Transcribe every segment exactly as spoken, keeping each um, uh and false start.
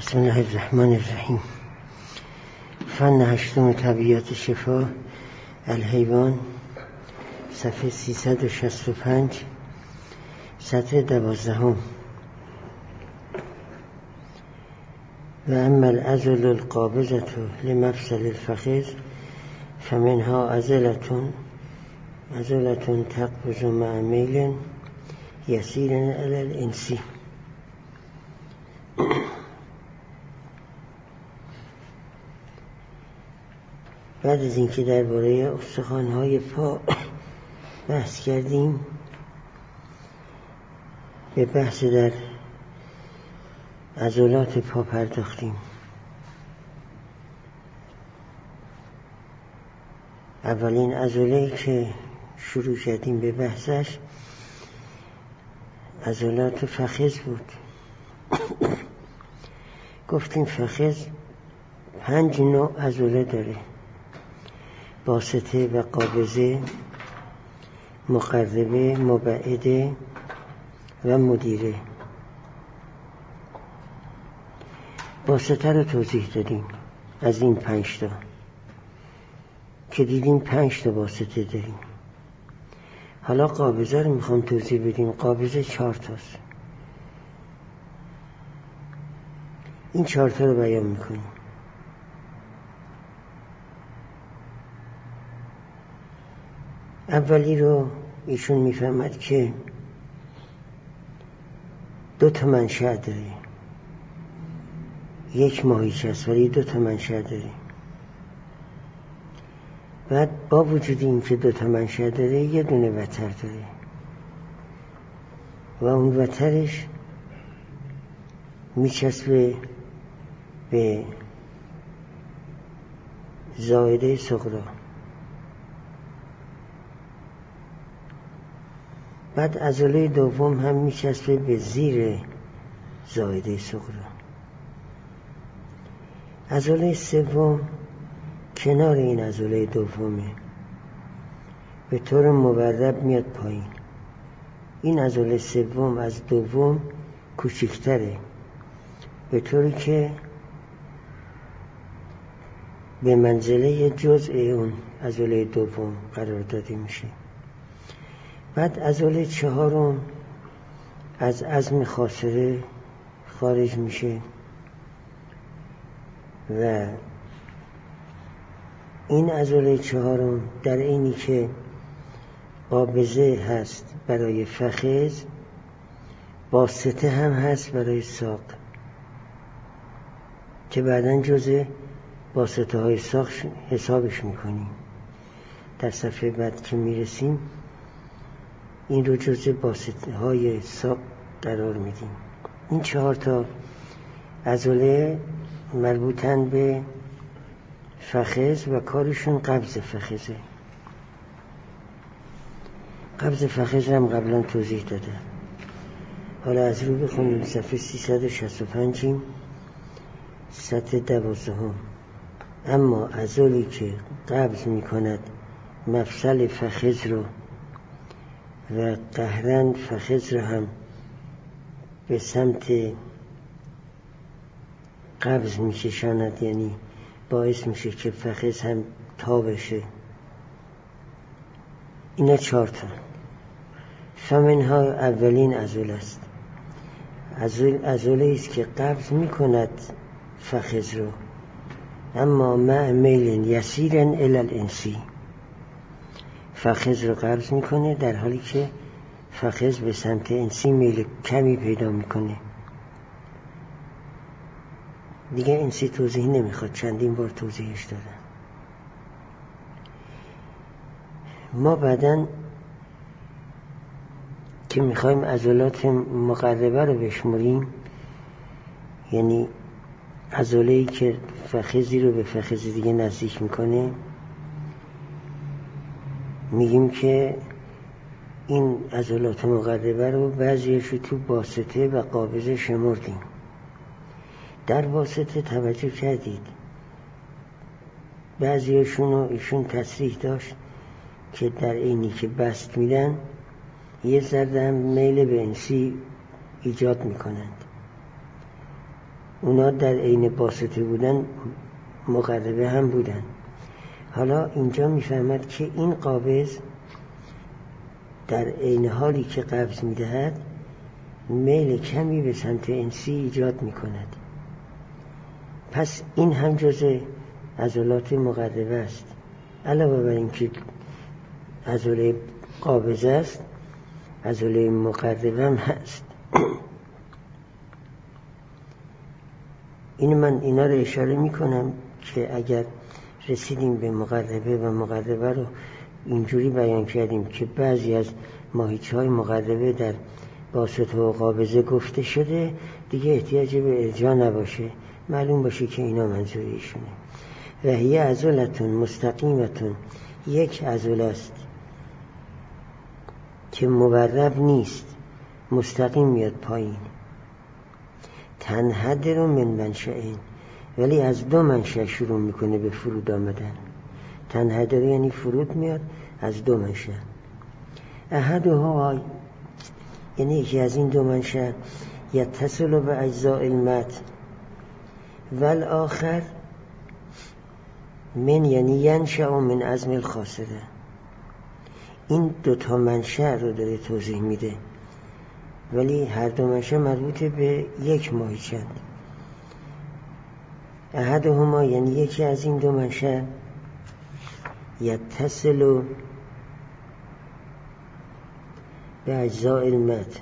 بسم الله الرحمن الرحیم. فن هشتم طبیعت شفا الحیوان، صفحه سیصد و شصت و پنج، سطر دوازدهم. و اما العضل القابضة لمفصل الفخذ فمنها عضلة عضلة تقبض مع میل یسیر علی الانسی. بعد از اینکه درباره استخوان‌های پا بحث کردیم، به بحث در عضلات پا پرداختیم. اولین عضله‌ای که شروع کردیم به بحثش عضلات فخذ بود. گفتیم فخذ پنج نوع عضله داره: باسطه و قابضه، مقربه، مبعده و مدیره. باسطه رو توضیح دادیم از این پنج تا که دیدیم پنج تا باسطه داریم. حالا قابضه رو میخوام توضیح بدیم. قابضه چهار تاست. این چهار تا رو بیان میکنیم. اولی رو ایشون میفهمد که دو تا منشأ داره. یک ماهیچه است ولی دو تا منشأ داره. بعد با وجود این که دو تا منشأ داره یه دونه وتر داره و اون وترش میچسبه به زائده صغری. بعد عضله دوم هم میچسبه به زیر زائده صغری. عضله سوم کنار این عضله دومه، به طور مورب میاد پایین. این عضله سوم از دوم کوچکتره، به طوری که به منزله جزء اون عضله دوم قرار داده میشه. بعد عضله چهارم از عظم خاصره خارج میشه و این عضله چهارم در اینی که قابضه هست برای فخذ، باسطه هم هست برای ساق که بعداً جزء باسطه های ساق حسابش میکنیم. در صفحه بعد که میرسیم این رو جزء باسطه های ساق قرار میدیم. این چهار تا عضله مربوطن به فخذ و کارشون قبض فخذه. قبض فخذ هم قبلا توضیح داده. حالا از رو بخونیم. صفحه سیصد و شصت و پنج، سطر دوازدهم. اما عضلی که قبض میکند مفصل فخذ رو و قهرن فخذ رو هم به سمت قبض میکشاند، یعنی باعث میشه که فخذ هم تا بشه. اینا چهار تا. فمنها اولین عضله است. عضله است که قبض میکند فخذ رو، اما مع میل یسیر الی الانسی. فخذ رو قبض میکنه در حالی که فخذ به سمت انسی میل کمی پیدا میکنه. دیگه انسی توضیح نمیخواد، چندین بار توضیحش دادن. ما بعدن که میخوایم عضلات مقربه رو بشمریم، یعنی عضله‌ای که فخذی رو به فخذ دیگه نزدیک میکنه، میگیم که این عضلات مقربه رو بعضیشو تو باسطه و قابضه شمردیم. در واسطه توجه کردید بعضیشون رو ایشون تصریح داشت که در اینی که بست میدن یه ذره هم میل به انسی ایجاد میکنند. اونا در عین باسطه بودن مقربه هم بودن. حالا اینجا میفهمد که این قابض در عین حالی که قبض میدهد میل کمی به سمت انسی ایجاد میکند. پس این هم جزء عضلات مقربه است. علاوه بر اینکه عضله قابضه است، عضله مقربه هم هست. این من اینا رو اشاره میکنم که اگر رسیدیم به مقربه و مقربه رو اینجوری بیان کردیم که بعضی از ماهیچه های مقربه در باسطه و قابضه گفته شده، دیگه احتیاج به ارجاع نباشه، معلوم باشه که اینا منظوریشونه. و هی عضلتون مستقیمتون، یک عضله است که مورب نیست، مستقیم میاد پایین. تنحدر من منشأین، ولی از دو منشأ شروع میکنه به فرود آمدن. تنحدر یعنی فرود میاد از دو منشأ. احدها یعنی یکی از این دو منشأ یتصل به اجزاء المتن والآخر من یعنی ینشأ من عظم الخاصره. این دو تا منشأ رو داره توضیح میده، ولی هر دو منشأ مربوط به یک ماهیچه‌اند. احدهما یعنی یکی از این دو منشأ یتصل به اجزاء المتن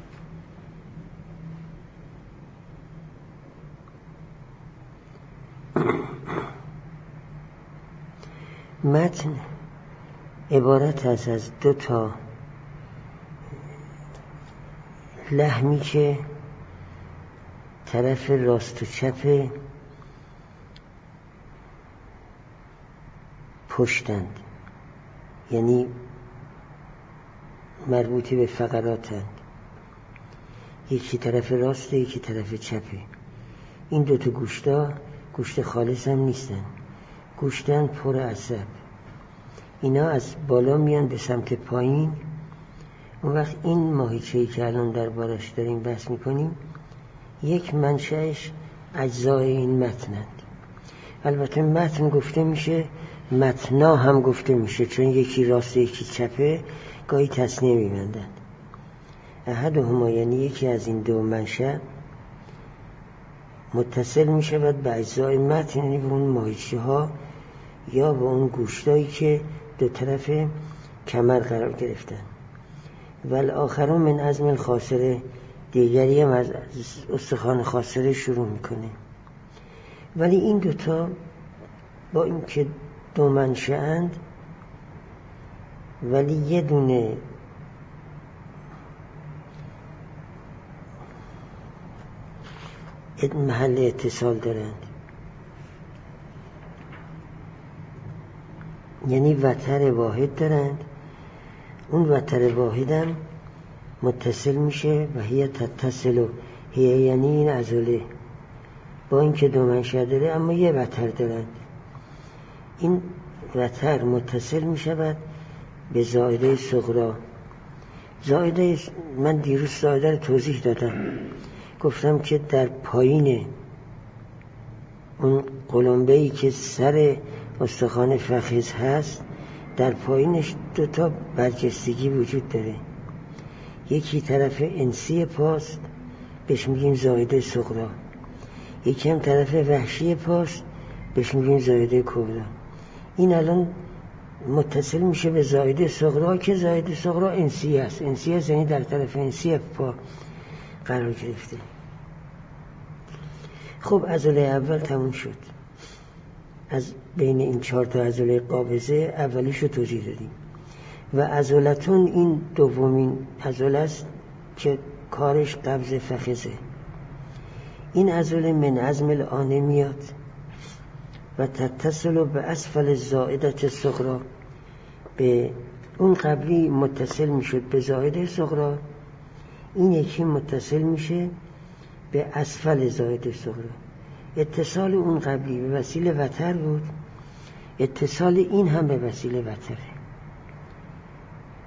متن عبارت است از دو تا لحمی که طرف راست و چپ پشتند، یعنی مربوطی به فقراتند. یکی طرف راسته، یکی طرف چپه. این دوتا گوشتا گوشت خالص هم نیستن، گوشتن پر عصب. اینا از بالا میان به سمت پایین. اون وقت این ماهیچه‌ای که الان در بارش داریم بحث میکنیم یک منشأش اجزای این متنند. البته متن گفته میشه، متنا هم گفته میشه، چون یکی راسته یکی چپه، گاهی تثنیه میبندند. احدهما یعنی یکی از این دو منشأ متصل میشود به اجزای متن، یعنی به اون ماهیچه ها یا به اون گوشتایی که دو طرف کمر قرار گرفتن. والآخر من عظم الخاصره، دیگری هم از استخوان خاصره شروع میکنه. ولی این دوتا با اینکه دو منشأ‌اند، ولی یه دونه محل اتصال دارند، یعنی وتر واحد دارند. اون وتر واحد هم متصل میشه و هی تتصل، هی یعنی این عضله با اینکه دو منشأ داره اما یه وتر دارند. این وتر متصل میشود به زائده صغرا. زائده من دیروز زائده رو توضیح دادم، گفتم که در پایین اون قلمبه‌ای که سر استخوان فخذ هست، در پایینش دو تا برجستگی وجود داره. یکی طرف انسی پاست، بهش میگیم زائده صغرا. یکی هم طرف وحشی پاست، بهش میگیم زائده کبرا. این الان متصل میشه به زائده صغرا که زائده صغرا انسی است. انسی است یعنی در طرف انسی پا قرار گرفته. خب عضله اول تموم شد. از بین این چهار تا عضله قابضه اولیشو توضیح دادیم. و عضلتون این دومین عضله است که کارش قبض فخذه. این عضله من عظم الآنه میاد و تتصل به اسفل الزائده صغرا. به اون قبلی متصل میشد به زائده صغرا، این یکی متصل میشه به اسفل زائده صغرا. اتصال اون قبلی به وسیله وتر بود، اتصال این هم به وسیله وتره.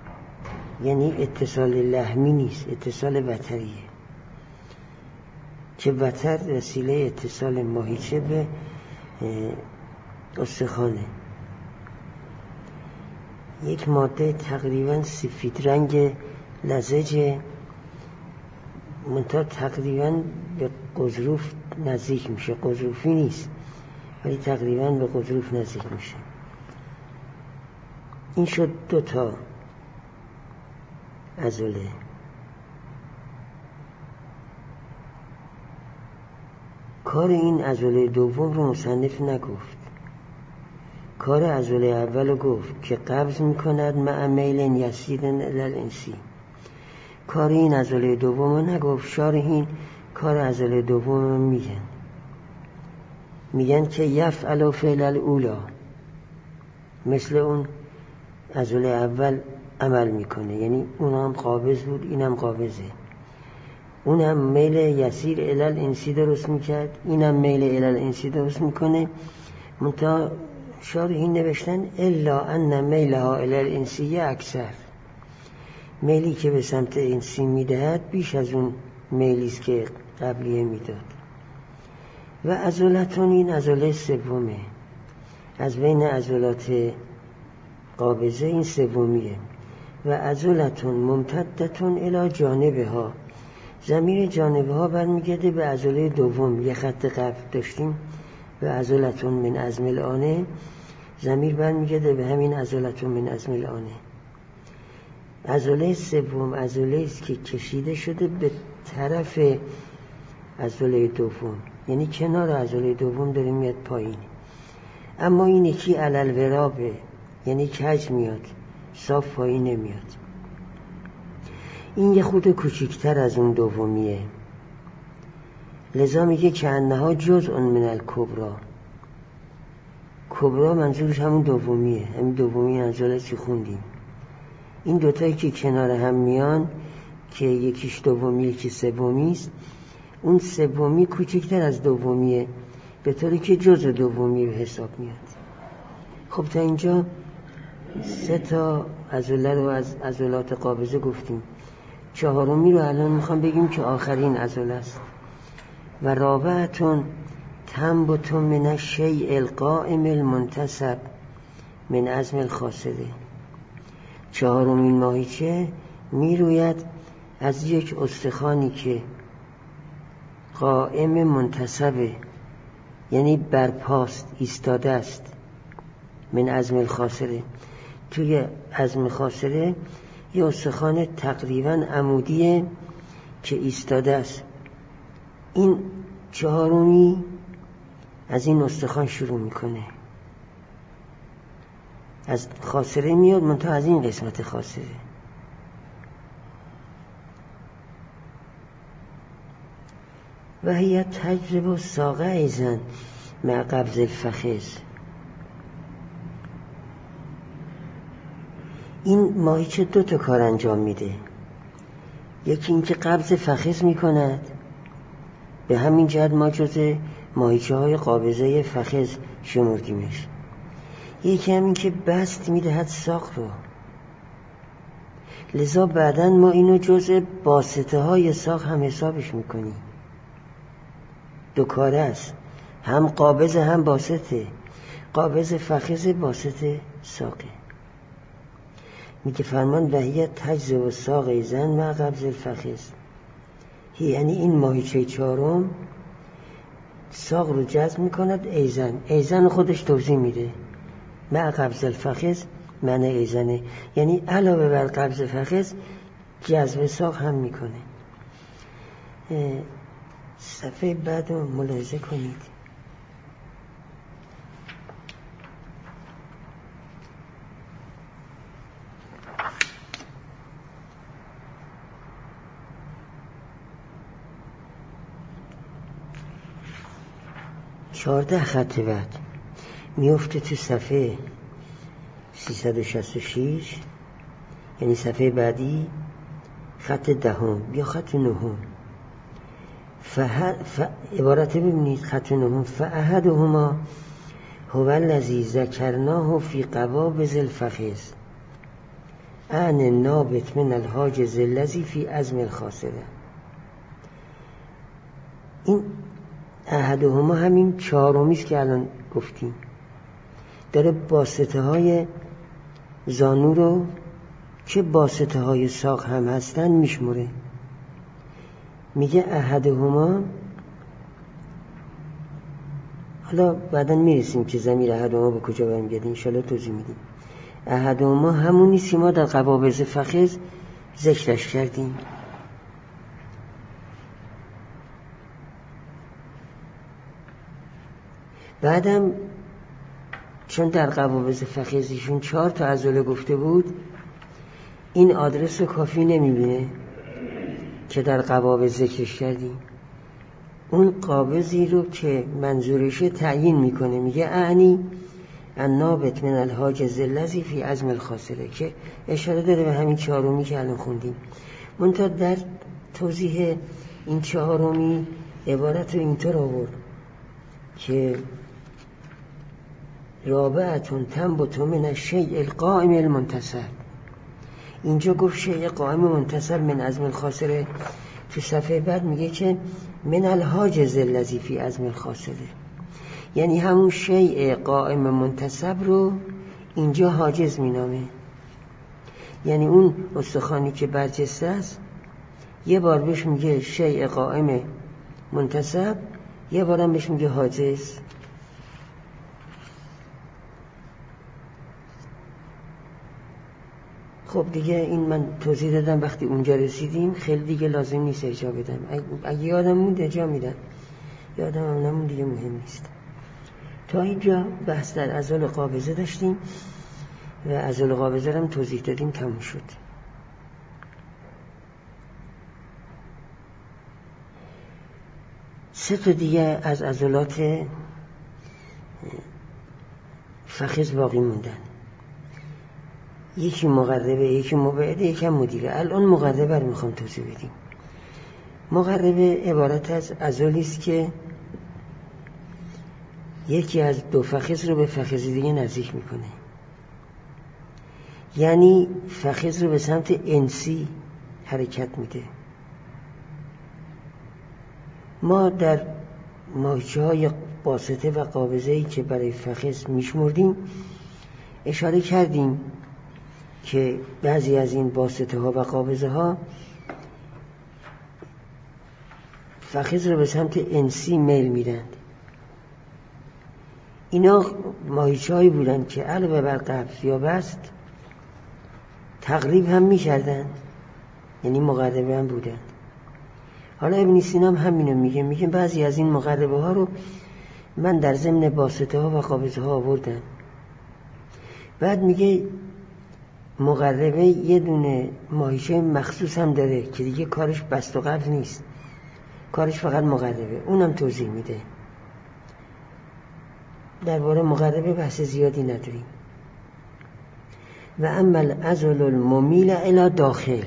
یعنی اتصال لحمی نیست، اتصال وتریه. که وتر وسیله اتصال ماهیچه به استخوانه. یک ماده تقریبا سفید رنگ لزجه، منتها تقریبا به قضروف نزدیک میشه. قضروفی نیست ولی تقریبا به قضروف نزدیک میشه. این شد دو تا عضله. کار این عضله دوم رو مصنف نگفت، کار عضله اول رو گفت که قبض میکند مع میل یسیر الی الانسی. کار این عضله دوم رو نگفت. شارحین کار عضله دوم رو میگن میگن که یفعل فعل الاولا، مثل اون عضله اول عمل میکنه، یعنی اون هم قابض بود این هم قابضه. اون هم میل یسیر الی الانسی درست میکرد، این هم میل الی الانسی درست میکنه. منتها شارحین نوشتن الا ان میلها الی الانسی اکثر، میلی که به سمت انسی میدهد بیش از اون میلیست که قبلیه میداد. و عضلتون، این عضله سومه از بین عضلات قابضه، این سومیه. و عضلتون ممتدتون الی جانبها، ضمیر جانبها برمیگرده به عضله دوم. یه خط قبل داشتیم به عضلتون من عظم الآنه، ضمیر برمیگرده به همین عضلتون من عظم الآنه. عضله سوم عضله است که کشیده شده به طرف عضله دوم، یعنی کنار عضله دوم داره میاد پایین. اما این یکی علل ورابه، یعنی کج میاد، صاف پایین نمیاد. این یه خود کوچکتر از اون دومیه، لذا میگه که انها جزء من الکبرا. کبرا منظورش همون دومیه، همین دومی عضله که خوندیم. این دوتایی که کنار هم میان که یکیش دومی یکی سومی است، اون سومی کوچکتر از دومیه، به طوری که جزء دومی به حساب میاد. خب تا اینجا سه تا عضله رو از عضلات قابضه گفتیم. چهارمی رو الان میخوام بگیم که آخرین عضله است. و رابعتون تنبت من الشیء القائم المنتصب من عظم الخاصره. چهارمین ماهیچه میروید از یک استخوانی که قائم منتصبه، یعنی برپاست، ایستاده است، من عظم الخاصره. توی عظم خاصره یه استخوان تقریبا عمودیه که ایستاده است. این چهارمی از این استخوان شروع میکنه، از خاصره میاد، منتها از این قسمت خاصره. و هی تجربه ساقه ایزن مع قبض الفخذ. این ماهیچه دو تا کار انجام میده. یکی این که قبض فخذ میکند، به همین جهت ما جز ماهیچه های قابضه فخذ شمردیمش. یکی همین که بست میدهد ساق رو، لذا بعداً ما اینو جز باسطه های ساق هم حسابش میکنیم. دو کاره است، هم قابض هم باسطه. قابض فخذ، باسطه ساقه. میگه فرمان وحیه تجزه و ساق زن مع قبض الفخذ، یعنی این ماهیچه چهارم ساق رو جذب میکند. ایزن، ایزن خودش توضیح میده. مع قبض الفخذ معنی ایزنه، یعنی علاوه بر قبض فخذ جذب ساق هم میکنه. صفحه بعد رو ملاحظه کنید. چهارده خط بعد میفته تو صفحه سیصد و شصت و شش، یعنی صفحه بعدی، خط دهم یا خط نهم. فه... ف... عبارت ببینید خط نهم. فاحدهما هو الذی ذکرناه فی قوابض الفخذ عن النابت من الحاجز الذی فی عظم الخاصره. این احدهما همین چهارمی است که الان گفتیم، داره باسطه های زانو رو که باسطه های ساق هم هستن میشموره. میگه احدهما، حالا بعدا میرسیم که ضمیر احدهما به کجا برمیگرده، انشالله توضیح میدیم. احدهما همونی که ما در قبابز فخذ ذکرش کردیم. بعدم چون در قبابز فخذیشون چهار تا عضله گفته بود، این آدرس رو کافی نمیبینه که در قبابز ذکرش کردیم. اون قابضی رو که منظورشه تعیین میکنه، میگه اعنی النابت من الحاجز الذی فی عظم الخاصره، که اشاره داره به همین چهارمی که الان خوندیم. منتها در توضیح این چهارمی عبارت رو اینطور آورد که رابعتون تنبت من الشیء القائم المنتصب. اینجا گفت شیء قائم منتصب من عظم الخاصره، تو صفحه بعد میگه که من الحاجز الذی فی عظم الخاصره، یعنی همون شیء قائم منتصب رو اینجا حاجز مینامه. یعنی اون استخوانی که برجسته است یه بار بهش میگه شیء قائم منتصب، یه بارم بهش میگه حاجز. خب دیگه این من توضیح دادم، وقتی اونجا رسیدیم خیلی دیگه لازم نیست ارجاع بدم. اگه یادم موند ارجاع میدم، یادم هم نمون دیگه مهم نیست. تا اینجا بحث در عضل قابضه داشتیم و عضل قابضه رو هم توضیح دادیم، تموم شد. سه تا دیگه از عضلات فخذ باقی موندن، یکی مقربه، یکی مبعده، یکی مدیره. الان مقربه رو میخوام توضیح بدیم. مقربه عبارت از عضلی است که یکی از دو فخذ رو به فخذ دیگه نزدیک میکنه، یعنی فخذ رو به سمت انسی حرکت میده. ما در ماهیچه های باسطه و قابضه‌ای که برای فخذ میشمردیم اشاره کردیم که بعضی از این باسطه ها و قابضه ها فخذ رو به سمت انسی میل میدند. اینا ماهیچه هایی بودن که علاوه بر قبض یا بست تقریب هم میکردن، یعنی مقربه هم بودن. حالا ابن سینا هم همینو میگه، میگه بعضی از این مقربه ها رو من در ضمن باسطه ها و قابضه ها آوردم. بعد میگه مقربه یه دونه ماهیچه مخصوص هم داره که دیگه کارش بست و قبض نیست، کارش فقط مقربه. اونم توضیح میده. درباره مقربه بحث زیادی نداریم. و اما العضل الممیل الی داخل،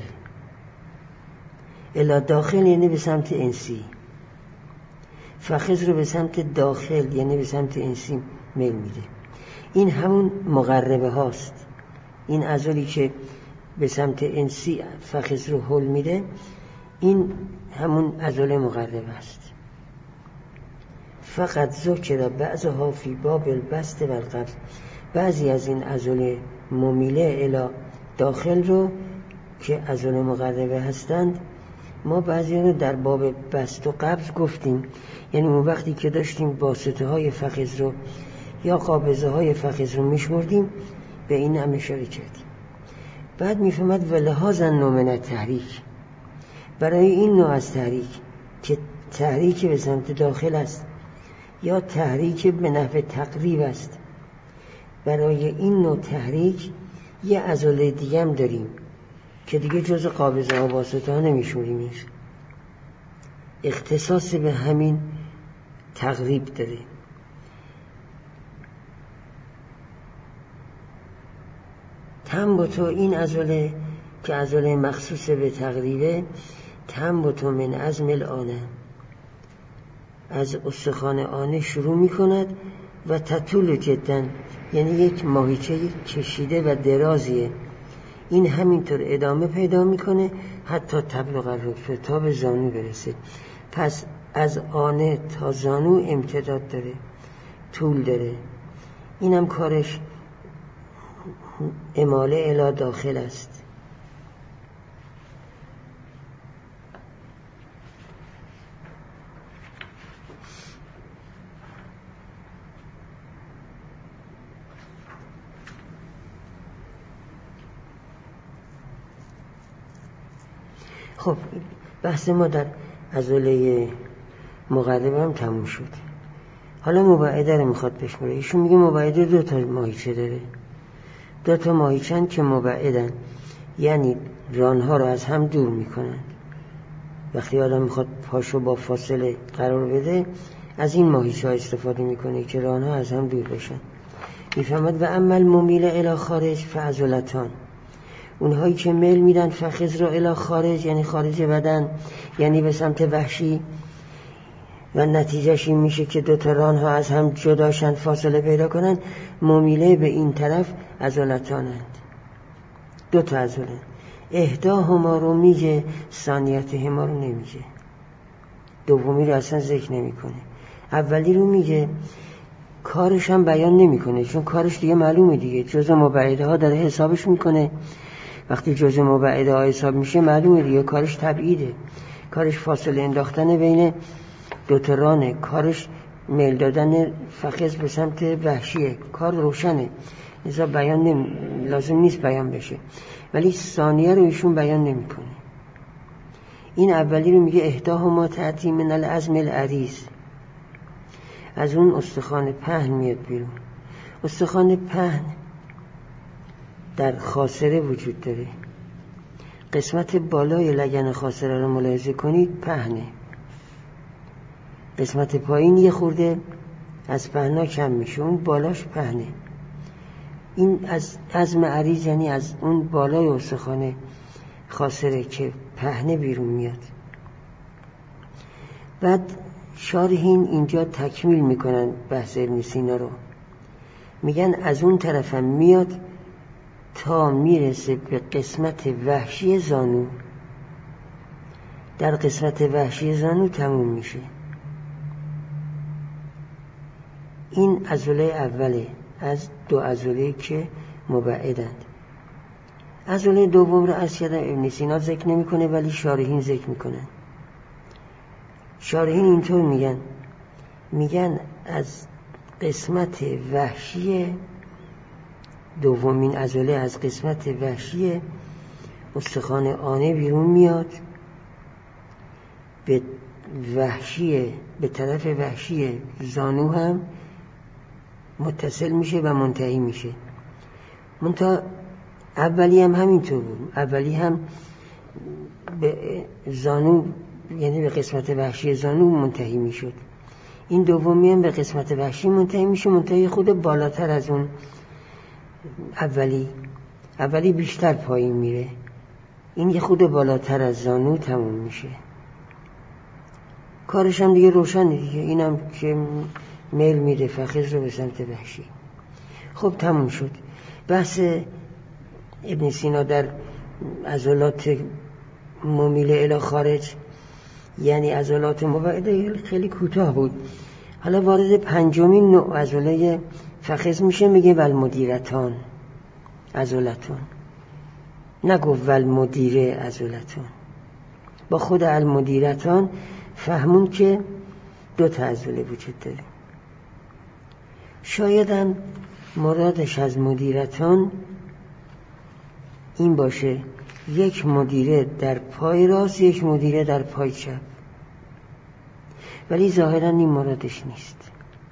الی داخل یعنی به سمت انسی، فخذ رو به سمت داخل یعنی به سمت انسی میل میده. این همون مقربه هاست. این عضلی که به سمت انسی فخذ رو حل میده، این همون عضل مقربه است. فقط ذکر بعضها فی باب البسط و القبض، بعضی از این عضل ممیله الی داخل رو که عضل مقربه هستند ما بعضی رو در باب بسط و قبض گفتیم. یعنی اون وقتی که داشتیم باسطه های فخذ رو یا قابضه های فخذ رو میشمردیم به این هم اشاره کردیم. بعد میفهمد ولهذا نوع من التحریک، برای این نوع از تحریک که تحریک به سمت داخل است یا تحریک به نحو تقریب است، برای این نوع تحریک یه عضله دیگه هم داریم که دیگه جز قابضه ها واسطه ها نمیشوریمش، اختصاص به همین تقریب داره. تنبتو، این عضله که عضله مخصوص به تقریبه، تنبتو من عظم الآنه، از استخوان آنه شروع می کند و تطول جدا، یعنی یک ماهیچه کشیده و درازیه. این همینطور ادامه پیدا میکنه حتی تبلغ الرکبه، تا به زانو برسه. پس از آنه تا زانو امتداد داره، طول داره. اینم کارش اماله الی داخل است. خب بحث ما در عضله مقرب هم تموم شد. حالا مبعده رو میخواد بشماره. ایشون میگه مبعده دو تا ماهیچه داره، دو تا ماهیچه‌ن که مبعدن، یعنی رانها رو از هم دور میکنن. وقتی آدم میخواد پاشو با فاصله قرار بده، از این ماهیچه ها استفاده میکنه که رانها از هم دور بشن. میفهمد و عمل ممیل الی خارج فعضلتان، اونهایی که میل میدن فخذ را الی خارج، یعنی خارج بدن، یعنی به سمت وحشی، و نتیجهش این میشه که دو تا رانها از هم جداشن، فاصله پیدا کنن، ممیله به این طرف عضلتانند، دو تا عضله. احداهما رو میگه، ثانیتهما رو نمیگه، دومی رو اصلا ذکر نمیکنه. اولی رو میگه، کارش هم بیان نمیکنه، چون کارش دیگه معلومه دیگه، جزء مبعده ها داره حسابش میکنه. وقتی جزء مبعده ها حساب میشه معلومه دیگه، کارش تبعیده، کارش فاصله انداختن بین دو تا رانه، کارش میل دادن فخذ به سمت وحشیه، کار روشنه، لذا بیان نمی... لازم نیست بیان بشه. ولی ثانیه رو ایشون بیان نمیکنه. این اولی رو میگه احداهما تأتی من العظم العریض، از اون استخوان پهن میاد بیرون. استخوان پهن در خاصره وجود داره. قسمت بالای لگن خاصره رو ملاحظه کنید، پهنه. قسمت پایین یه خورده از پهنا کم میشه، اون بالاش پهنه. این از عظم عریض، یعنی از اون بالای استخوان خاصره که پهنه بیرون میاد. بعد شارحین اینجا تکمیل میکنن بحث ابن سینا رو، میگن از اون طرفم میاد تا میرسه به قسمت وحشی زانو، در قسمت وحشی زانو تموم میشه. این عضله اوله از دو عضله که مبعدند. عضله دوم رو از کردن ابن سینا ذکر نمیکنه، ولی شارحین ذکر میکنن. شارحین اینطور میگن، میگن از قسمت وحشی دومین عضله، از قسمت وحشی استخوان آنه بیرون میاد، به وحشی، به طرف وحشی زانو هم متصل میشه و منتهی میشه. منتها اولی هم همینطور بود، اولی هم به زانو، یعنی به قسمت وحشی زانو منتهی میشد. این دومی هم به قسمت وحشی منتهی میشه، منتهی خود بالاتر از اون اولی. اولی بیشتر پایین میره، این یه خود بالاتر از زانو تموم میشه. کارش هم دیگه روشنه دیگه، اینم که میل میده فخذ رو به سمت وحشی. خب تموم شد بحث ابن سینا در عضلات ممیل الی خارج، یعنی عضلات مبعده، خیلی کوتاه بود. حالا وارد پنجمین نوع عضله فخذ میشه، میگه والمدیرتان عضلتون، نگو والمدیره عضلتون. با خود المدیرتان فهمون که دو تا عضله وجود داره. شایدم مرادش از مدیرتان این باشه، یک مدیره در پای راست، یک مدیره در پای چپ، ولی ظاهرا این مرادش نیست،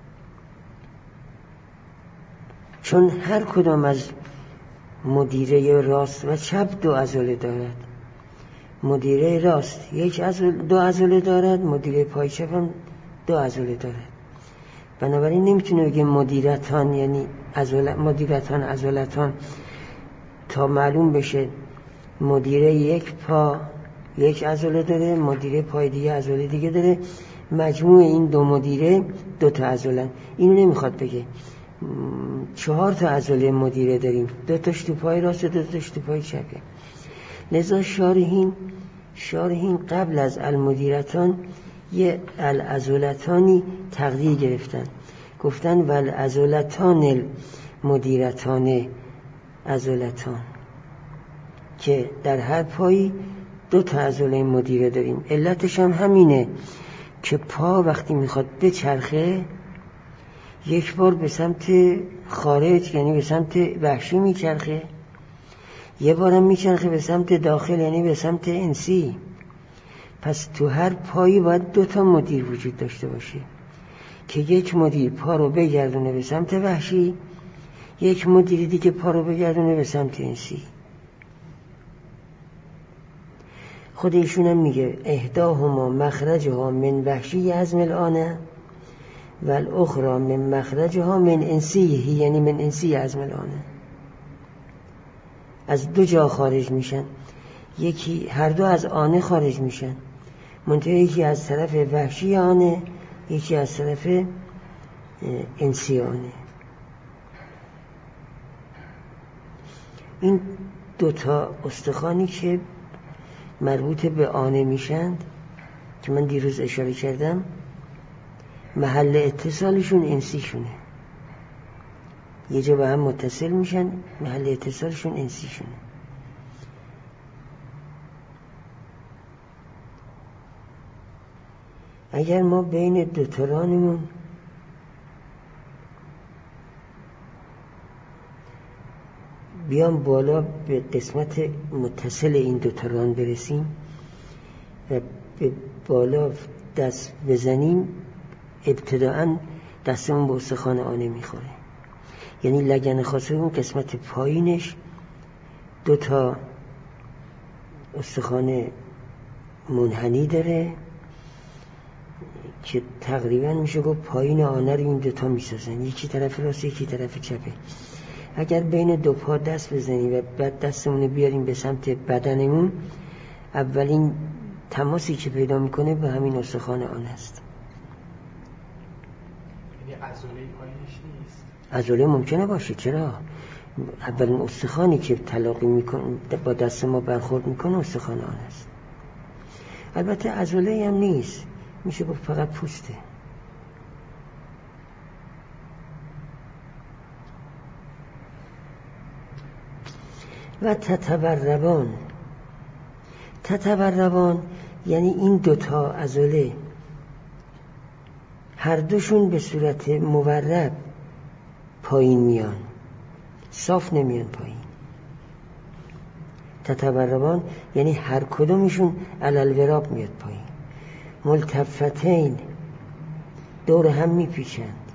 چون هر کدام از مدیره راست و چپ دو عضله دارد. مدیره راست یک عضله، دو عضله دارد، مدیره پای چپ هم دو عضله دارد. بنابراین نمیتونه بگه مدیرتان یعنی عضله، مدیرتان عضلتان، تا معلوم بشه مدیره یک پا یک عضله داره، مدیره پای دیگه عضله دیگه داره، مجموع این دو مدیره دو تا عضله. اینو نمیخواد بگه چهار تا عضله مدیره داریم، دو تاش تو پای راست، دو تاش تو پای چپه. لذا شارحین شارحین قبل از المدیرتان یه العضلتانی تقدیر گرفتن، گفتن والعضلتان المدیرتان عضلتان، که در هر پایی دو تا عضله مدیره داریم. علتش هم همینه که پا وقتی میخواد بچرخه یک بار به سمت خارج یعنی به سمت وحشی میچرخه، یه بارم میچرخه به سمت داخل یعنی به سمت انسی. پس تو هر پایی باید دو تا مدیر وجود داشته باشه که یک مدیر پا رو بگردونه به سمت وحشی، یک مدیر دیگه پا رو بگردونه به سمت انسی. خود ایشون هم میگه احداهما مخرجها من وحشی عظم الآن و الاخرى من مخرجها من انسیه، یعنی من انسی عظم الآن. از دو جا خارج میشن، یکی هر دو از آنه خارج میشن، منتها یکی از طرف وحشی آنه، یکی از طرف انسی آنه. این دوتا استخوانی که مربوط به آنه میشند که من دیروز اشاره کردم، محل اتصالشون انسیشونه، یه جا به هم متصل میشن، محل اتصالشون انسیشونه. اگر ما بین دو ترانمون بیام بالا به قسمت متصل این دو تران برسیم و به بالا دست بزنیم، ابتداعاً دستمون به استخوان آنه میخوره، یعنی لگن خاصه اون قسمت پایینش دو تا استخوان منحنی داره که تقریباً میشه گفت پایین آنه رو این دو تا میسازن، یکی طرف راست یکی طرف چپه. اگر بین دو پا دست بزنیم و بعد دستمون بیاریم به سمت بدنمون، اولین تماسی که پیدا میکنه به همین استخوان آن است. یعنی عضله پایینش نیست؟ عضله ممکنه باشه، چرا؟ اولین استخوانی که تلاقی میکنه با دست ما برخورد میکنه استخوان آن است. البته عضله هم نیست، میشه گفت فقط پوسته. و تتوربان، تتوربان یعنی این دوتا عضله هر دوشون به صورت مورب پایین میان، صاف نمیان پایین. تتوربان یعنی هر کدومشون علالوراب میاد پایین، ملتفتین دور هم میپیچند.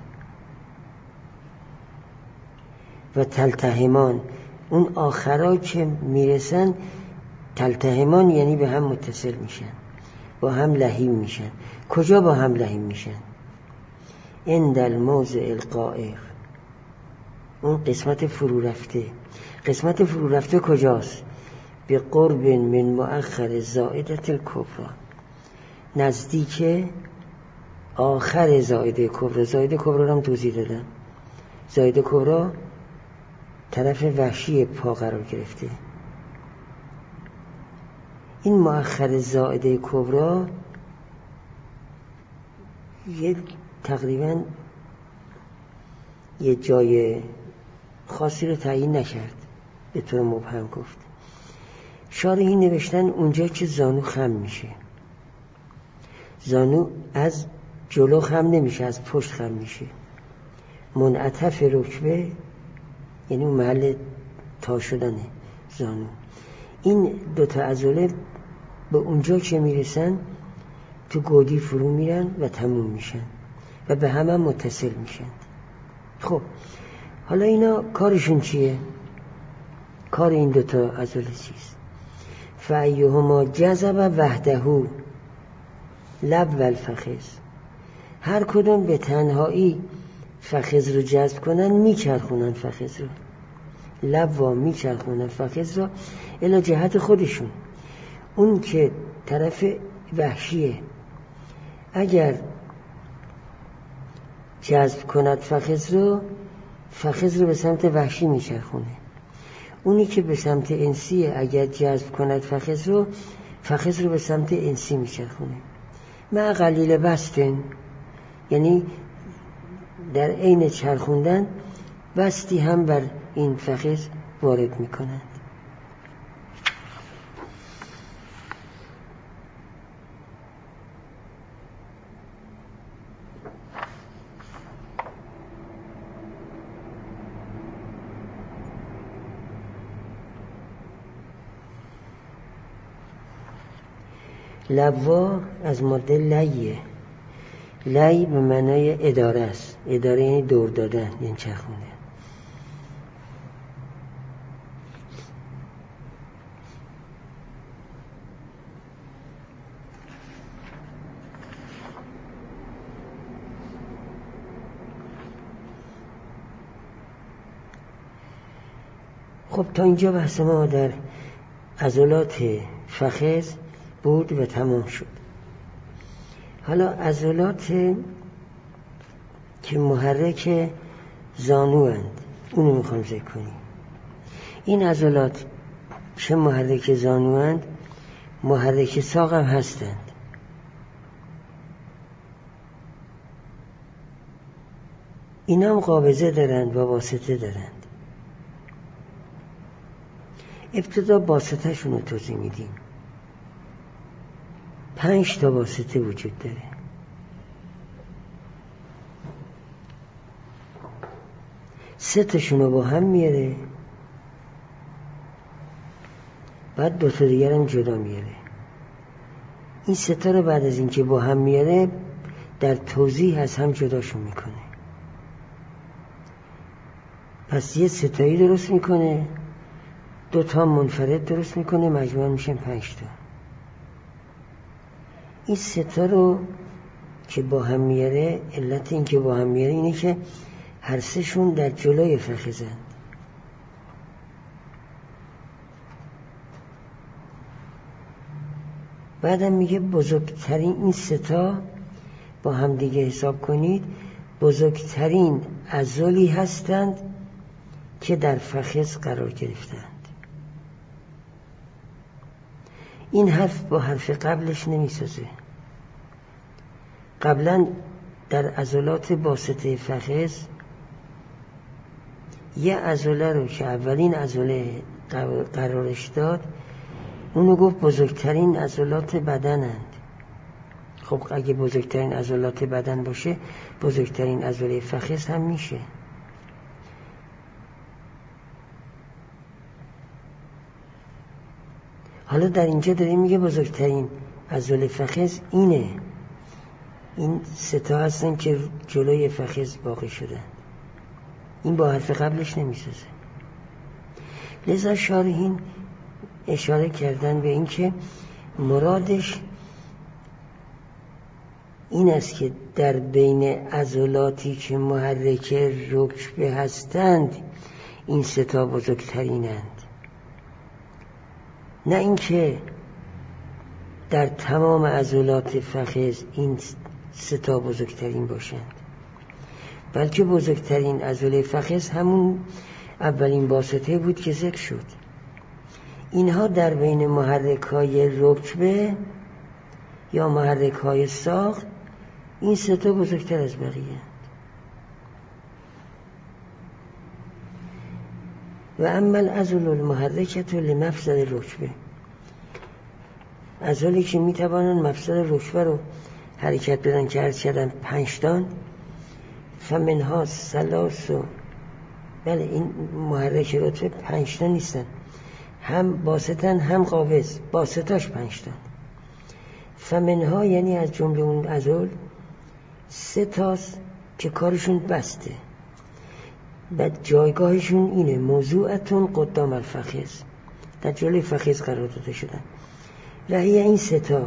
و تلتهمان، اون آخرها که میرسن تلتهمان یعنی به هم متصل میشن، با هم لحیم میشن. کجا با هم لحیم میشن؟ عند الموضع القائر، اون قسمت فرو رفته. قسمت فرو رفته کجاست؟ به قرب من مؤخر زائدت الکبرى، نزدیک آخر زائده کبرى. زائده کبرى رو هم توضیح دادم. زائده کبرى طرف وحشی پا قرار گرفته. این مؤخر زائده کبرى یه تقریبا یه جای خاصی رو تعیین نکرد، به طور مبهم گفت. شارحین نوشتن اونجا که زانو خم میشه. زانو از جلو خم نمیشه، از پشت خم میشه. منعطف رکبه یعنی اون محل تا شدنه زانو. این دوتا عضله به اونجا که میرسن تو گودی فرو میرن و تموم میشن و به هم هم متصل میشن. خب حالا اینا کارشون چیه؟ کار این دوتا عضله چیست؟ فایهما جذب وحدهو لب و الفخذ، هر کدوم به تنهایی فخذ رو جذب کنن میچرخونن فخذ رو، لب وا میچرخونن فخذ رو الی جهت خودشون. اون که طرف وحشیه اگر جذب کند فخذ رو، فخذ رو به سمت وحشی میچرخونه. اونی که به سمت انسیه اگر جذب کند فخذ رو، فخذ رو به سمت انسی میچرخونه. مع قلیل بستن، یعنی در عین چرخوندن بستی هم بر این فخذ وارد میکنند. لوا از ماده لیه. لی به معنای اداره است. اداره یعنی دور دادن، یعنی چرخوندن. خب تا اینجا بحث ما در عضلات فخذ بود و تمام شد. حالا عضلات که محرک زانو هستند اونو میخوام ذکر کنیم. این عضلات چه محرک زانو هستند، محرک ساق هم هستند. اینا هم قابضه دارند و واسطه دارند. ابتدا واسطه شون رو توضیح میدیم. پنج تا واسطه وجود داره. سه تاشون رو با هم میاره، بعد دو تا دیگر هم جدا میاره. این سه تا رو بعد از اینکه با هم میاره در توضیح از هم جداشون میکنه. پس یه ستایی درست میکنه، دو تا منفرد درست میکنه، مجموعاً میشن پنج تا. این ستا رو که با هم میاره، علت این که با هم میاره اینه که هر سه شون در جلوی فخذند. بعدم میگه بزرگترین این ستا با هم دیگه حساب کنید بزرگترین عضلی هستند که در فخذ قرار گرفتند. این حرف با حرف قبلش نمیسازه. قبلا در عضلات باسطه فخذ یه عضله رو که اولین عضله قرارش داد اونو گفت بزرگترین عضلات بدنند. خب اگه بزرگترین عضلات بدن باشه بزرگترین عضله فخذ هم میشه. حالا در اینجا داره میگه بزرگترین عضله فخذ اینه. این ستا هستن که جلوی فخذ باقی شدن. این با حرف قبلش نمیسازه. لذا شارحین اشاره کردن به این که مرادش این است که در بین عضلاتی که محرک رکبه هستند این ستا بزرگترینند، نه اینکه در تمام عضلات فخذ این ستا بزرگترین باشند، بلکه بزرگترین عضله فخذ همون اولین واسطه بود که ذکر شد. اینها در بین محرک های رکبه یا محرک های ساق این ستا بزرگتر از بقیه هستند. و اما العضل المحرکة لمفصل رکبه، عضلی که میتوانند مفصل رکبه رو حرکت بدن که عرض کردن پنجتان، فمنها ثلاث و بله این محرک رکبه پنجتان نیستن، هم باسطن هم قابض، باسطاش پنجتان. فمنها یعنی از جمله اون عضل سه تاست که کارشون بسته و جایگاهشون اینه موضوعتون قدام الفخذ، در جلوی فخذ قرار داده شدن. و هی این ستا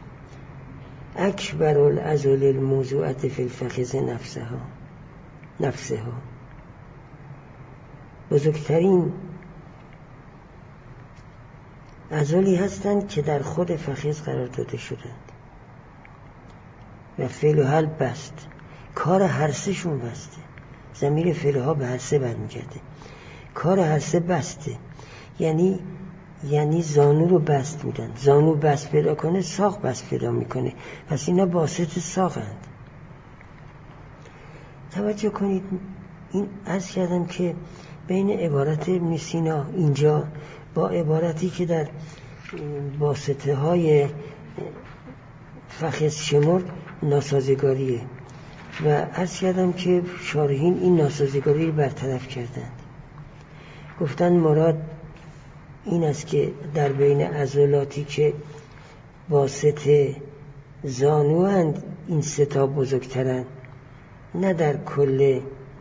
اکبر العضل الموضوعت فی الفخذ نفسها نفسها بزرگترین عضلی هستند که در خود فخذ قرار داده شدند و فعل و حل بست، کار هر سه شون بسته. ضمیر فعل ها به هر سه برمیگرده. کار هر سه بسته، یعنی یعنی زانو رو بست میدن. زانو بست پیدا کنه ساق بست پیدا میکنه، پس اینا باسط ساقند. توجه کنید، این عرض کردم که بین عبارت ابن سینا اینجا با عبارتی که در باسطه های فخذ شمرد ناسازگاریه و عرض کردم که شارحین این ناسازگاری رو برطرف کردند. گفتن مراد این است که در بین عضلاتی که واسطه زانوند این سه تا بزرگترن، نه در کل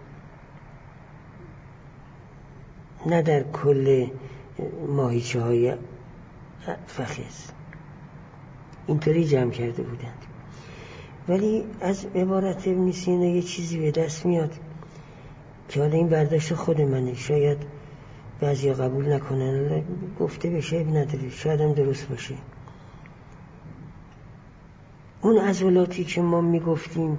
نه در کل ماهیچه های فخذ اینطوری جمع کرده بودند. ولی از عبارت ابن سینا یه چیزی به دست میاد که حالا این برداشت خود منه، شاید بعضی قبول نکنن، گفته بشه اب نداره، شاید هم درست باشه. اون عضلاتی که ما میگفتیم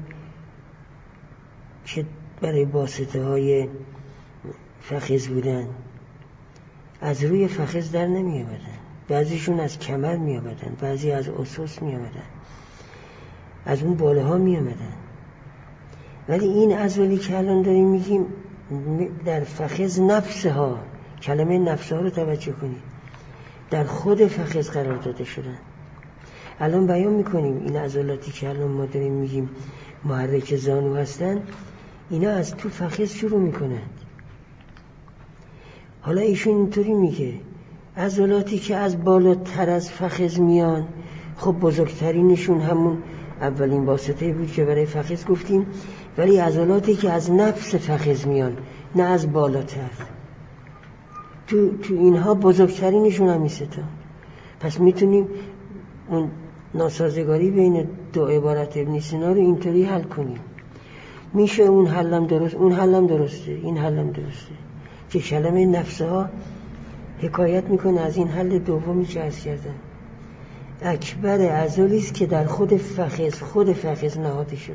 که برای واسطه های فخذ بودن، از روی فخذ در نمی آمدن، بعضیشون از کمر می آمدن، بعضی از اسوس می آمدن، از اون بالاها می آمدن. ولی این عضلی که الان داریم میگیم در فخذ نفسها، کلمه نفسها رو توجه کنید، در خود فخذ قرار داده شدن. الان بیان میکنیم این عضلاتی که الان ما داریم میگیم محرک زانو هستن، اینا از تو فخذ شروع میکنند. حالا ایشون اینطوری میگه عضلاتی که از بالاتر از فخذ میان، خب بزرگترینشون همون اولین واسطه بود که برای فخذ گفتیم، ولی عضلاتی که از نفس فخذ میان نه از بالاتر، تو, تو اینها بزرگترینشون هم میسته. پس میتونیم اون ناسازگاری بین دو عبارت ابن سینا رو اینطوری حل کنیم. میشه اون حلم درست، اون حلم درسته، این حلم درسته، که کلمه نفسها حکایت میکنه از این حل دومی که عرض کردن. اکبر عضلی است که در خود فخذ خود فخذ نهاده شدند.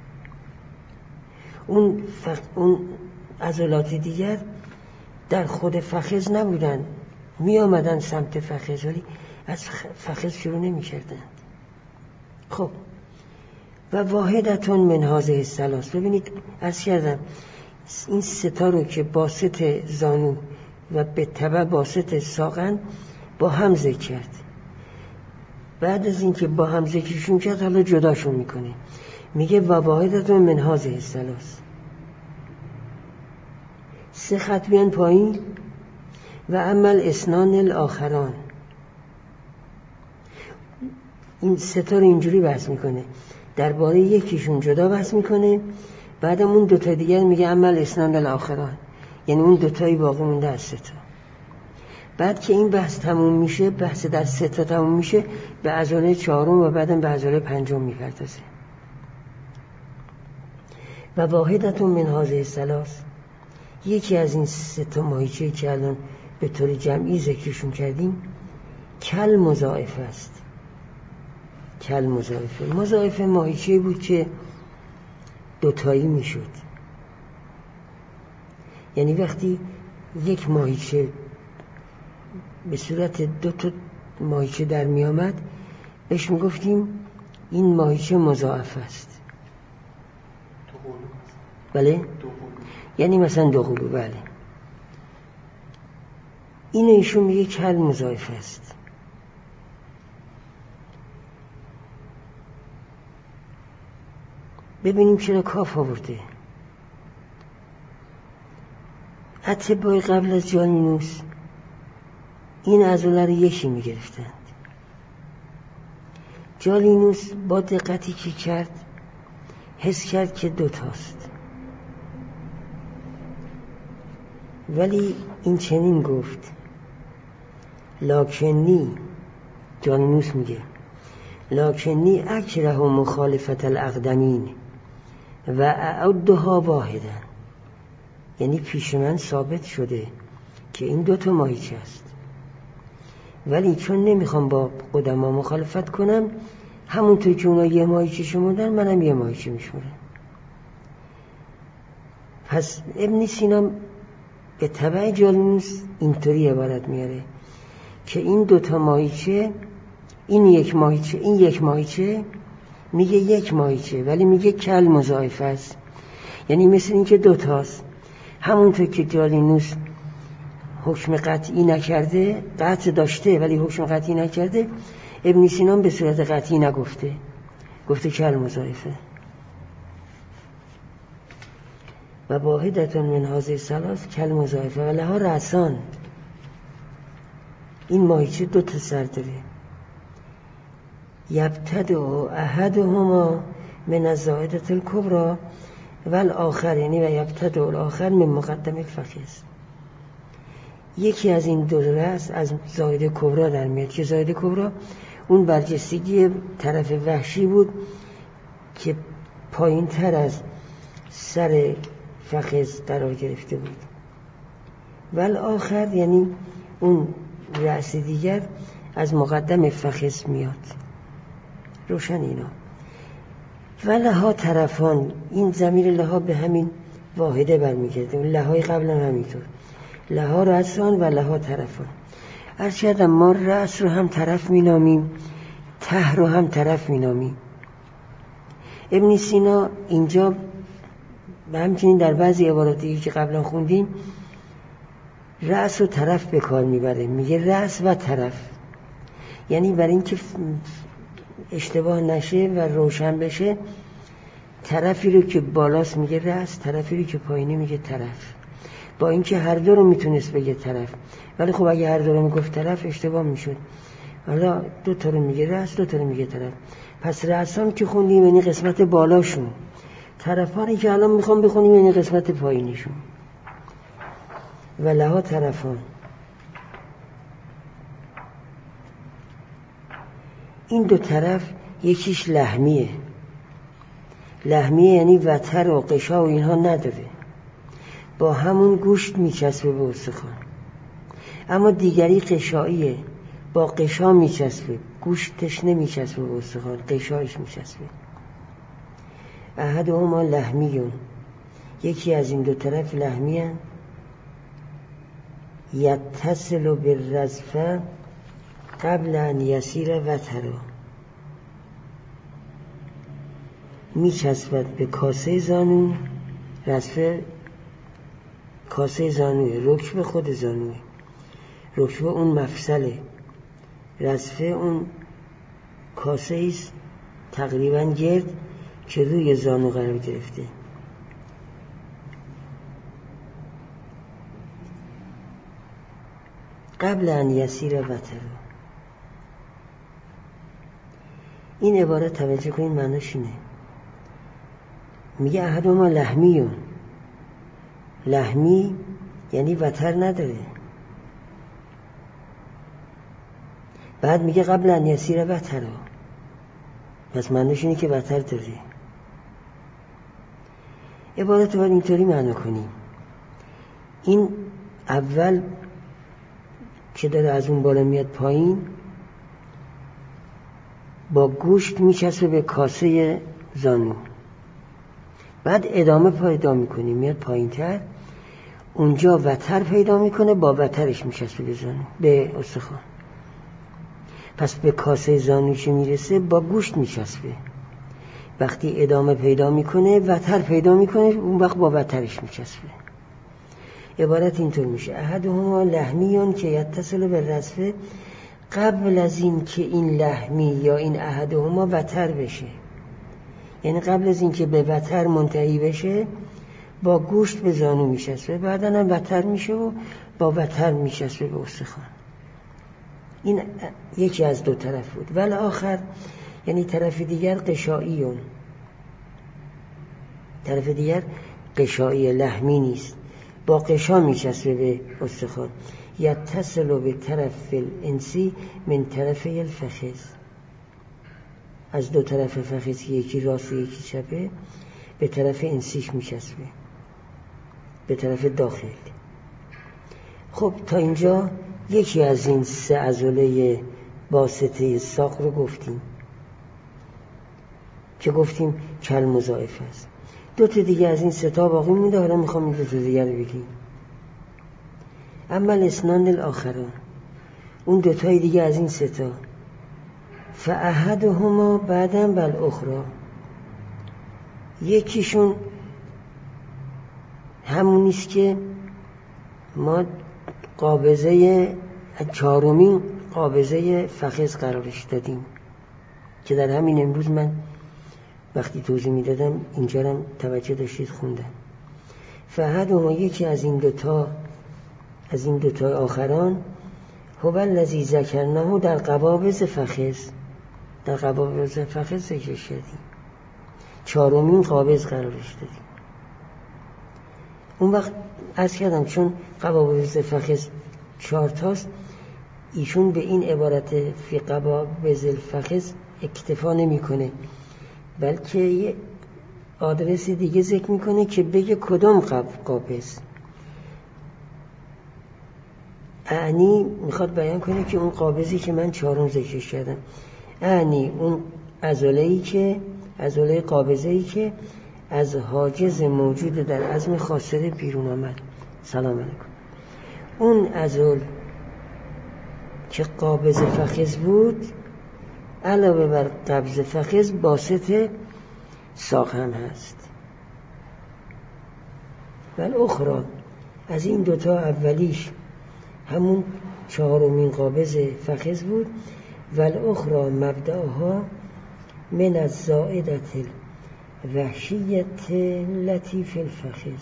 اون فخ... اون عضلات دیگر در خود فخذ نبودن، می آمدن سمت فخذ ولی از فخذ شروع نمی کردن. خب و واحدتون من هذه الثلاث، ببینید عرض کردم این ستا رو که باسط زانو و به تبع باسط ساقن با هم ذکر کرد. بعد از این که با هم ذکرشون کرد حالا جداشون میکنه، میگه و واحدتون من هذه الثلاث، سه خط بیان پایین و عمل اسنان الاخران. این سه تا رو اینجوری بحث میکنه، درباره یکیشون جدا بحث میکنه، بعدم اون دوتا دیگر میگه عمل اسنان الاخران، یعنی اون دوتایی باقی مونده از سه تا. بعد که این بحث تموم میشه، بحث در سه تا تموم میشه، به عضله چهارم و بعدم به عضله پنجم میپردازه. و واحدتون من هذه الثلاث، یکی از این سه تا ماهیچه‌ای که الان به طور جمعی ذکرشون کردیم کل مضاعف است. کل مضاعفه مضاعفه ماهیچه‌ای بود که دوتایی میشد، یعنی وقتی یک ماهیچه به صورت دو تا ماهیچه در می آمد بهش می گفتیم این ماهیچه مضاعف است. بله؟ یعنی مثلا دو قلو. بله، این ایشون میگه کل مضاعف است. ببینیم چرا کاف آورده. اتباع قبل از جالینوس این عضله رو یکی میگرفتند. جالینوس با دقتی که کرد حس کرد که دوتاست، ولی این چنین گفت لکنی، جالینوس میگه لکنی اکره مخالفت الاقدمین و اعدها واحدا، یعنی پیش من ثابت شده که این دوتا ماهیچه است، ولی چون نمیخوام با قدما مخالفت کنم، همونطور که اونا یه ماهیچه شمردن منم یه ماهیچه میشمرم. پس ابن سینا به تبع جالینوس اینطوری عبارت میاره که این دوتا ماهیچه، این یک ماهیچه این یک ماهیچه، میگه یک ماهیچه ولی میگه کل مضاعف است، یعنی مثل این که دوتاست. همونطور که جالینوس حکم قطعی نکرده، قطع داشته ولی حکم قطعی نکرده، ابن سینا به صورت قطعی نگفته، گفته کل مضاعفه. و واحدتون من هذه ثلاث کل مضاعفه و لها رأسان. این ماهیچه دو تا سر داره. یبتدع احدهما من الزائدة الکبری و الاخر، یعنی و یبتدع الاخر من مقدم الفخذ. یکی از این دو رأس از زائده کبری در میاد که زائده کبری اون برجستگی طرف وحشی بود که پایین تر از سر فخذ قرار گرفته بود. و الاخر یعنی اون رأس دیگر از مقدم فخذ میاد. روشن اینا. و لها طرفان، این ضمیر لها به همین واحده برمیگرده، اون لهای قبل هم همینطور. لها رأسان و لها طرفان. عرض کردم ما رأس رو هم طرف مینامیم، ته رو هم طرف مینامیم. ابن سینا اینجا و همچنین در بعضی عباراتی که قبلا خوندیم رأس و طرف به کار میبره، میگه رأس و طرف، یعنی برای اینکه اشتباه نشه و روشن بشه طرفی رو که بالاست میگه رأس، طرفی رو که پایینه میگه طرف، با اینکه هر دو رو میتونست بگه طرف، ولی خب اگه هر دو رو میگفت طرف اشتباه میشد. حالا دو تا رو میگه رأس، دو تا رو میگه طرف. پس رأسان که خوندیم یعنی قسمت بالاشون، طرفانی که الان میخوام بخونیم یعنی قسمت پایینشون. و لها طرفان، این دو طرف یکیش لحمیه. لحمیه یعنی وتر و قشا و اینها نداره، با همون گوشت میچسبه به استخوان. اما دیگری قشاییه، با قشا میچسبه، گوشتش نمیچسبه به استخوان، قشایش میچسبه. احدهما لحمیون، یکی از این دو طرف لحمی هست. یتصل بالرزفه قبل ان یسیر وترا، میچسبد به کاسه زانو. رزفه کاسه زانوه، رکبه خود زانوه، رکبه اون مفصله، رزفه اون کاسه ایست تقریبا گرد که روی زانو قرار گرفته. قبل ان یسیر وترا، این عبارت توجه کنید معناش اینه، میگه احدهما لحمیون، لحمی یعنی وتر نداره. بعد میگه قبل ان یسیر وترا، پس معناش اینه که وتر داره. عبارت رو باید اینطوری معنا کنیم، این اول که داره از اون بالا میاد پایین با گوشت میچسبه به کاسه زانو، بعد ادامه پیدا میکنه میاد پایین تر، اونجا وتر پیدا میکنه با وترش میچسبه به زانو، به استخوان. پس به کاسه زانو که میرسه با گوشت میچسبه، وقتی ادامه پیدا میکنه وتر پیدا میکنه، اون وقت با وترش میچسبه. عبارت اینطور میشه احدهما لحمیون که یتصل بالرزفه، قبل از این که این لحمی یا این احدهما وتر بشه، یعنی قبل از این که به وتر منتهی بشه با گوشت به زانو میچسبه، بعدا هم وتر میشه و با وتر میچسبه به استخوان. این یکی از دو طرف بود. ولی آخر یعنی طرف دیگر قشاییون، طرف دیگر قشایی لحمی نیست، با قشا میچسبه به استخوان. یتصل به طرف الانسی من طرف الفخذ، از دو طرف فخذ که یکی راست و یکی چپه به طرف انسیش میچسبه، به طرف داخل. خب تا اینجا یکی از این سه عضله واسطه ساق رو گفتیم که گفتیم کل مضاعف است. دو تا دیگه از این سه تا باقی مونده، حالا میخوام این دو تا دیگه رو بگیم. اما الاسنان الاخران، اون دوتای دیگه از این ستا فاحدهما بعدن بل اخرى، یکیشون همونیست که ما قابضه چهارمین قابضه فخذ قرارش دادیم که در همین امروز من وقتی توضیح میدادم اینجا هم توجه داشتید خوندم. فاحدهما یکی از این دوتا از این دوتا آخران هو الذی ذکرناه در قبابض فخذ، در قبابض فخذ ذکرش دادیم، چهارمین قابض قرارش دادیم. اون وقت عرض کردم چون قبابض فخذ چهار تاست، ایشون به این عبارت فی قبابض الفخذ اکتفا نمی کنه، بلکه یه آدرس دیگه ذکر میکنه که بگه کدام قابض. اعنی میخواد بیان کنه که اون قابضی که من چهارم ذکرش کردم، اعنی اون عضله‌ای که عضله قابضه‌ای که از حاجز موجود در عظم خاصره بیرون آمد. سلام علیکم. اون عضل که قابض فخذ بود علاوه بر قبض فخذ باسط ساق هم هست. ولی اخرى از این دوتا اولیش همون چهارمین قابض فخذ بود، ولی اخرى مبدأها من از زائدت وحشیت لطیف الفخذ.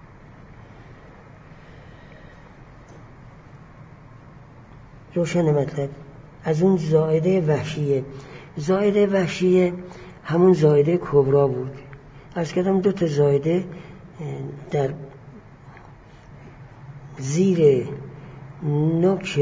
روشن مطلب از اون زائده وحشیه. زائده وحشیه همون زائده کبرا بود. عرض کردم دو تا زائده در زیر نوک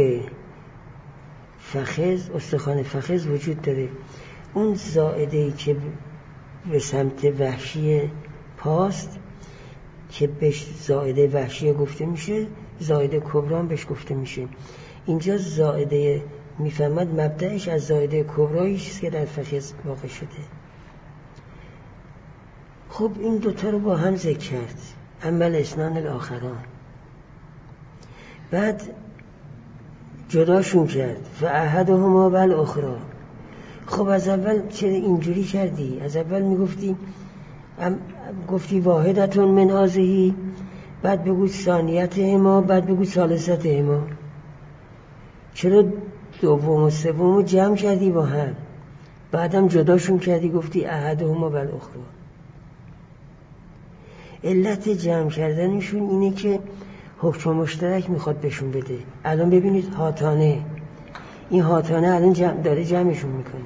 فخذ، استخوان فخذ وجود داره. اون زائده‌ای که به سمت وحشی پاست که بهش زائده وحشیه گفته میشه، زائده کبرا بهش گفته میشه. اینجا زائده میفهمد مبدأش از زائده کبرایی چیزی که در فخذ واقع شده. خب این دوتا رو با هم ذکر کرد، اول اسنان الاخران، بعد جداشون کرد فاحدهما بل اخرى. خب از اول چرا اینجوری کردی؟ از اول میگفتی گفتی واحدتون من هذه، بعد بگو ثانیتهما، بعد بگو ثالثتهما. چرا دوم و سوم رو جمع کردی با هم، بعدم جداشون کردی گفتی احدهما بل اخرى؟ علت جمع کردنشون اینه که حکم مشترک میخواد بهشون بده. الان ببینید هاتانه، این هاتانه الان جمع داره جمعشون میکنه.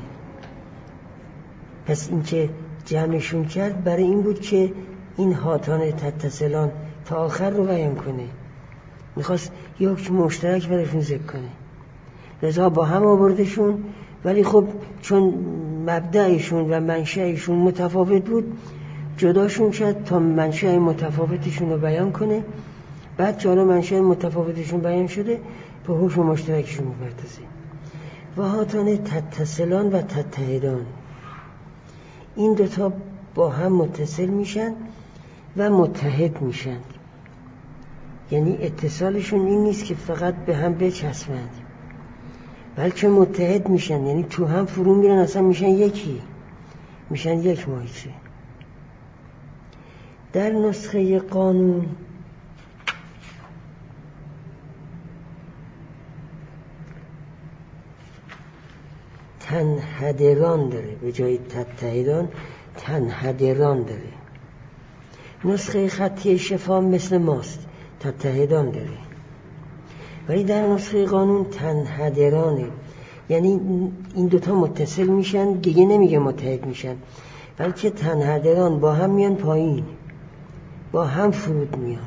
پس این که جمعشون کرد برای این بود که این هاتانه تتصلان تا آخر رو بیان کنه، میخواست یه حکم مشترک برایشون ذکر کنه، لذا با هم آوردشون. ولی خب چون مبدأشون و منشأشون متفاوت بود جداشون کرد تا منشأ متفاوتشون رو بیان کنه. بعد جالا منشأ متفاوتشون بیان شده به حکم مشترکشون مپردازه. و هاتانه تتصلان و تتحدان، این دوتا با هم متصل میشن و متحد میشن. یعنی اتصالشون این نیست که فقط به هم بچسبند، بلکه متحد میشن، یعنی تو هم فرو میرن، اصلا میشن یکی، میشن یک ماهیچه. در نسخه قانون تنحدران داره، به جای تتحدان تنحدران داره. نسخه خطی شفا مثل ماست، تتحدان داره. ولی در نسخه قانون تنحدرانه، یعنی این دوتا متصل میشن، دیگه نمیگه متحد میشن، بلکه تنحدران با هم میان پایین، با هم فرود میان.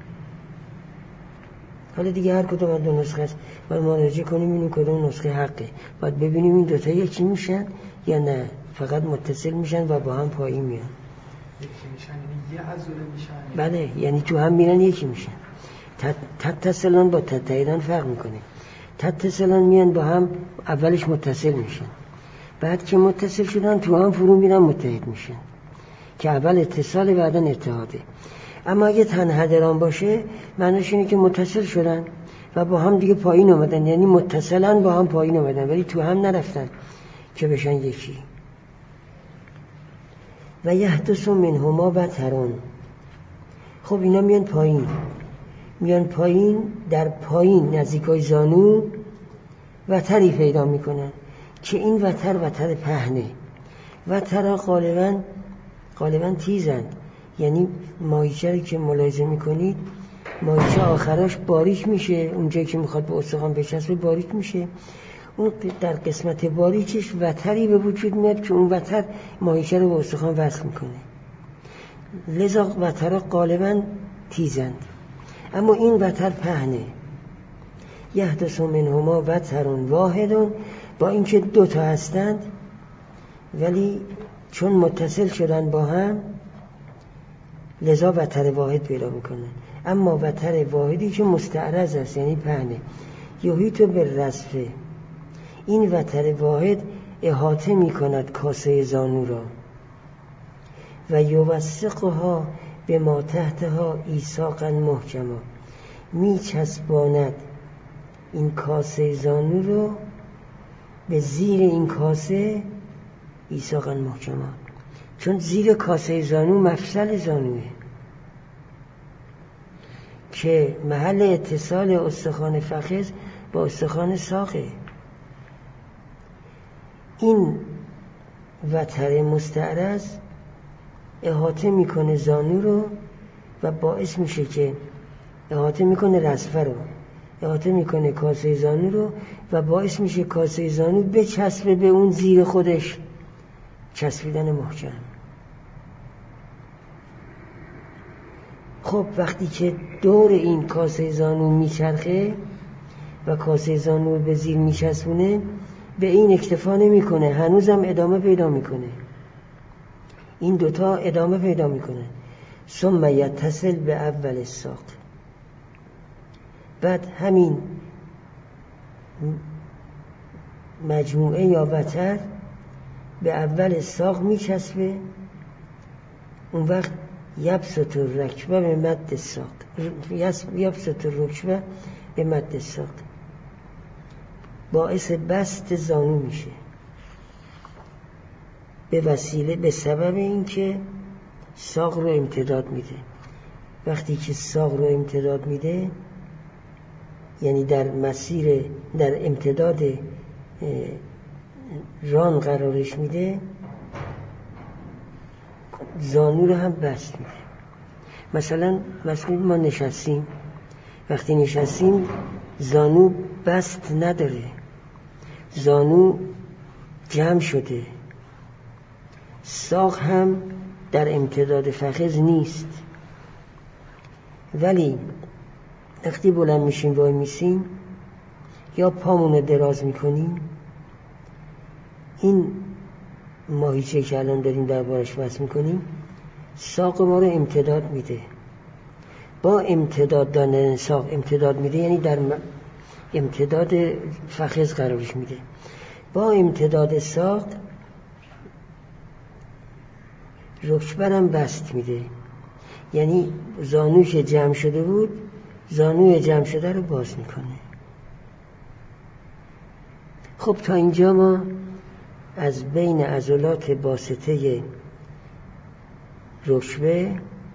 حالا دیگه هر کدوم از دو نسخه است باید مراجعه کنیم این کدوم نسخه حقه، باید ببینیم این دوتا یکی میشن یا نه فقط متصل میشن و با هم پایین میان. یکی میشن یعنی یه عضله میشن؟ بله، یعنی تو هم میرن یکی میشن. تتصلان با تتحدان فرق میکنه. تتصلان میان با هم اولش متصل میشن، بعد که متصل شدن تو هم فرو میرن متحد میشن، که اول اتصال بعدن اتحاده. اما اگه تنحدران باشه معنیش اینه که متصل شدن و با هم دیگه پایین اومدن، یعنی متصلاً با هم پایین اومدن ولی تو هم نرفتن که بشن یکی. و یحدث منهما وترون. خب اینا میان پایین، میان پایین، در پایین نزدیکای زانو وتری پیدا میکنن که این وتر وتر پهنه. وترها غالباً غالباً تیزند، یعنی ماهیچه که ملاحظه میکنید ماهیچه آخراش باریک میشه، اونجایی که میخواد به استخوان بچسبه باریک میشه، اون در قسمت باریکش وتری به وجود میاد که اون وتر ماهیچه رو به استخوان وصل میکنه. لذا وترها غالباً تیزند، اما این وتر پهنه. یحدث منهما وتر واحد، با اینکه دو تا هستند ولی چون متصل شدن با هم لذا وتر واحد پیدا میکنن. اما وتر واحدی که مستعرض است یعنی پهنه. یحیط بالرصف، این وتر واحد احاطه میکند کاسه زانو را. و یوثقها به ما تحتها ایثاقا محکما، می چسباند این کاسه زانو رو به زیر این کاسه ایثاقا محکما، چون زیر کاسه زانو مفصل زانوه که محل اتصال استخوان فخذ با استخوان ساقه. این وتر مستعرض احاطه میکنه زانو رو و باعث میشه که احاطه میکنه رصفه رو، احاطه میکنه کاسه زانو رو و باعث میشه کاسه زانو بچسبه به اون زیر خودش، چسبیدن محکم. خب وقتی که دور این کاسه زانو میچرخه و کاسه زانو به زیر میچسبونه به این اکتفا نمیکنه، هنوزم ادامه پیدا میکنه، این دوتا ادامه پیدا میکنه. ثم یتصل به اول الساق، بعد همین مجموعه یا وتر به اول ساق میچسبه. اون وقت یبسط الرکبه به مد الساق، یبسط الرکبه به مد الساق، باعث بسط زانو میشه به وسیله به سبب اینکه ساق رو امتداد میده. وقتی که ساق رو امتداد میده یعنی در مسیر در امتداد ران قرارش میده، زانو رو هم بست میده. مثلا مثلا ما نشستیم، وقتی نشستیم زانو بست نداره، زانو جمع شده، ساق هم در امتداد فخذ نیست. ولی وقتی بلند میشیم وای میسیم یا پامون دراز میکنیم، این ماهیچه که الان داریم دربارش بحث میکنیم ساق ما رو امتداد میده. با امتداد دادن ساق امتداد میده یعنی در امتداد فخذ قرارش میده. با امتداد ساق رکبرم بست میده، یعنی زانوی که جمع شده بود زانوی جمع شده رو باز میکنه. خب تا اینجا ما از بین عضلات باسطه رکبه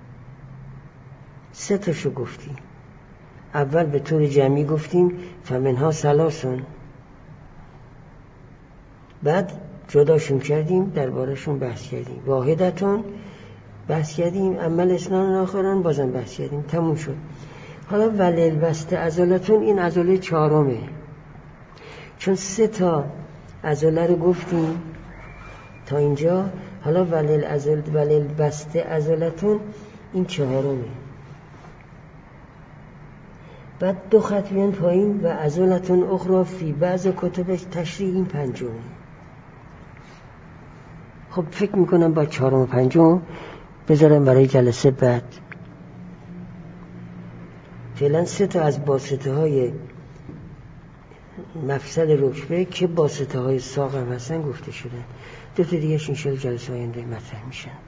سه تاشو گفتیم. اول به طور جمعی گفتیم فمنها ثلاثون، بعد جداشون کردیم دربارشون بحث کردیم. واحدتون بحث کردیم، عمل اسنان آخران بازم بحث کردیم، تموم شد. حالا ولل بسته عضلاتون، این عضله چهارمه، چون سه تا عضله رو گفتیم تا اینجا. حالا ولل عضل ولل بسته عضلاتون این چهارمه. بعد دو خط بیان پایین و عضلاتون اخرى فی بعض کتبش تشریح این پنجمه. خب فکر میکنم با چهارم و پنجم بذارم برای جلسه بعد. فعلا سه تا از باسطه های مفصل رکبه که باسطه های ساق هم هستن گفته شدن. دو تا دیگه انشاءالله جلسه آینده مطرح میشن.